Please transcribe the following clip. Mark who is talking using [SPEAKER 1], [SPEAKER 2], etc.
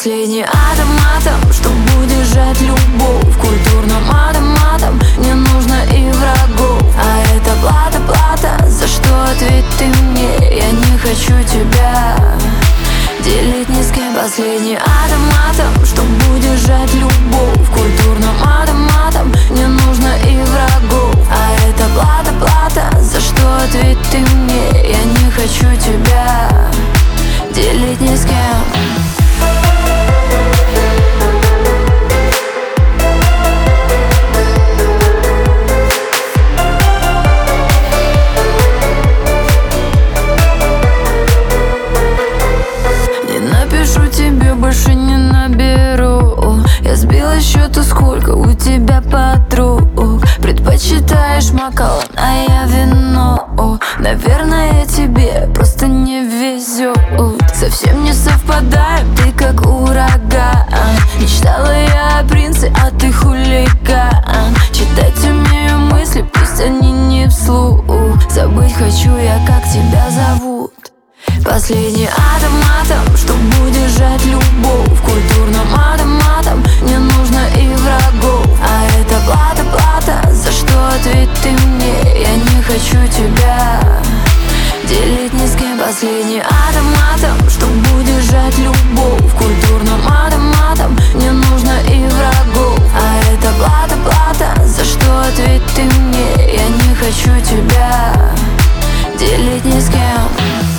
[SPEAKER 1] Последний атом, чтобы удержать любовь. Культурным атом, не нужно и врагов. А это плата, за что ответь ты мне. Я не хочу тебя делить ни с кем. Последний атом, чтобы удержать любовь. Культурным атом, не нужно и врагов. А это плата, за что ответь ты мне. Я не хочу тебя делить ни с кем. Напишу тебе, больше не наберу. Я сбила счета, сколько у тебя подруг. Предпочитаешь макалон, а я вино. Наверное, тебе просто не везет. Совсем не совпадаем, ты как ураган. Мечтала я о принце, а ты хулиган. Читать умею мысли, пусть они не вслух. Забыть хочу я, как тебя зовут. Последний атом, чтобы удержать любовь. Культурным атом, не нужно и врагов. А это плата, за что ответь ты мне. Я не хочу тебя делить ни с кем. Последний атом, чтобы удержать любовь. Культурным атом, не нужно и врагов. А это плата, за что ответь ты мне. Я не хочу тебя делить ни с кем.